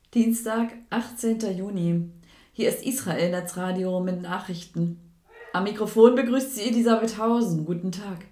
Dienstag, 18. Juni. Hier ist Israel Netzradio mit Nachrichten. Am Mikrofon begrüßt sie Elisabeth Hausen. Guten Tag.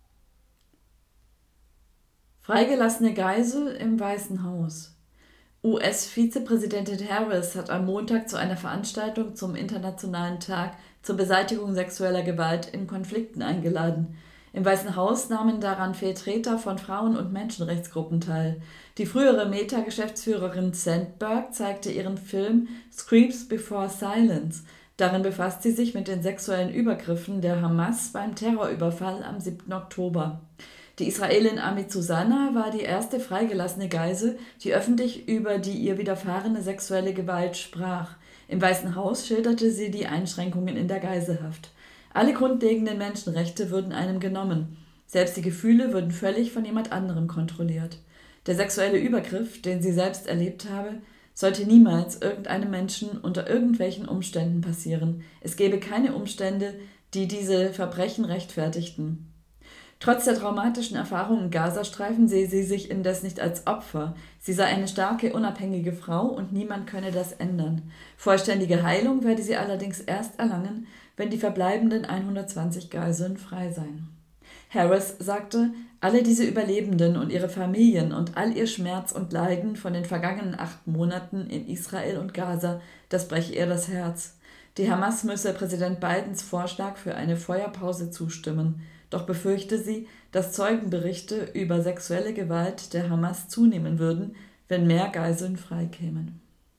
Freigelassene Geisel im Weißen Haus. US-Vizepräsidentin Harris hat am Montag zu einer Veranstaltung zum Internationalen Tag zur Beseitigung sexueller Gewalt in Konflikten eingeladen. Im Weißen Haus nahmen daran Vertreter von Frauen- und Menschenrechtsgruppen teil. Die frühere Meta-Geschäftsführerin Sandberg zeigte ihren Film Screams Before Silence. Darin befasst sie sich mit den sexuellen Übergriffen der Hamas beim Terrorüberfall am 7. Oktober. Die Israelin Amit Susanna war die erste freigelassene Geisel, die öffentlich über die ihr widerfahrene sexuelle Gewalt sprach. Im Weißen Haus schilderte sie die Einschränkungen in der Geiselhaft. Alle grundlegenden Menschenrechte würden einem genommen. Selbst die Gefühle würden völlig von jemand anderem kontrolliert. Der sexuelle Übergriff, den sie selbst erlebt habe, sollte niemals irgendeinem Menschen unter irgendwelchen Umständen passieren. Es gäbe keine Umstände, die diese Verbrechen rechtfertigten. Trotz der traumatischen Erfahrungen im Gazastreifen sehe sie sich indes nicht als Opfer. Sie sei eine starke, unabhängige Frau und niemand könne das ändern. Vollständige Heilung werde sie allerdings erst erlangen, wenn die verbleibenden 120 Geiseln frei seien. Harris sagte, alle diese Überlebenden und ihre Familien und all ihr Schmerz und Leiden von den vergangenen 8 Monaten in Israel und Gaza, das breche ihr das Herz. Die Hamas müsse Präsident Bidens Vorschlag für eine Feuerpause zustimmen. Doch befürchte sie, dass Zeugenberichte über sexuelle Gewalt der Hamas zunehmen würden, wenn mehr Geiseln freikämen.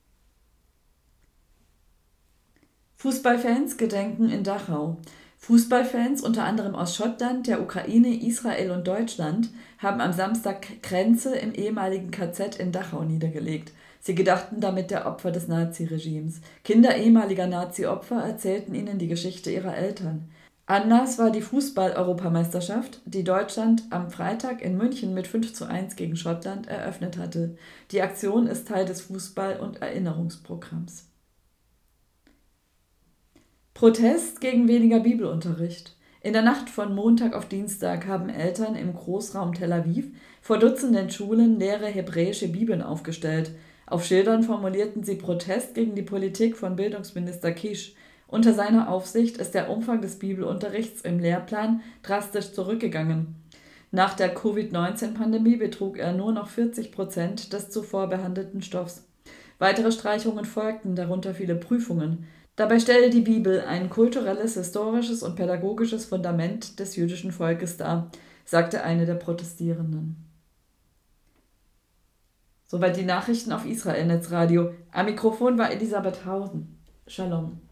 Fußballfans gedenken in Dachau. Fußballfans, unter anderem aus Schottland, der Ukraine, Israel und Deutschland, haben am Samstag Kränze im ehemaligen KZ in Dachau niedergelegt. Sie gedachten damit der Opfer des Naziregimes. Kinder ehemaliger Nazi-Opfer erzählten ihnen die Geschichte ihrer Eltern. Anlass war die Fußball-Europameisterschaft, die Deutschland am Freitag in München mit 5:1 gegen Schottland eröffnet hatte. Die Aktion ist Teil des Fußball- und Erinnerungsprogramms. Protest gegen weniger Bibelunterricht. In der Nacht von Montag auf Dienstag haben Eltern im Großraum Tel Aviv vor Dutzenden Schulen leere hebräische Bibeln aufgestellt. Auf Schildern formulierten sie Protest gegen die Politik von Bildungsminister Kish. Unter seiner Aufsicht ist der Umfang des Bibelunterrichts im Lehrplan drastisch zurückgegangen. Nach der Covid-19-Pandemie betrug er nur noch 40% des zuvor behandelten Stoffs. Weitere Streichungen folgten, darunter viele Prüfungen. Dabei stelle die Bibel ein kulturelles, historisches und pädagogisches Fundament des jüdischen Volkes dar, sagte eine der Protestierenden. Soweit die Nachrichten auf Israel Netzradio. Am Mikrofon war Elisabeth Hausen. Shalom.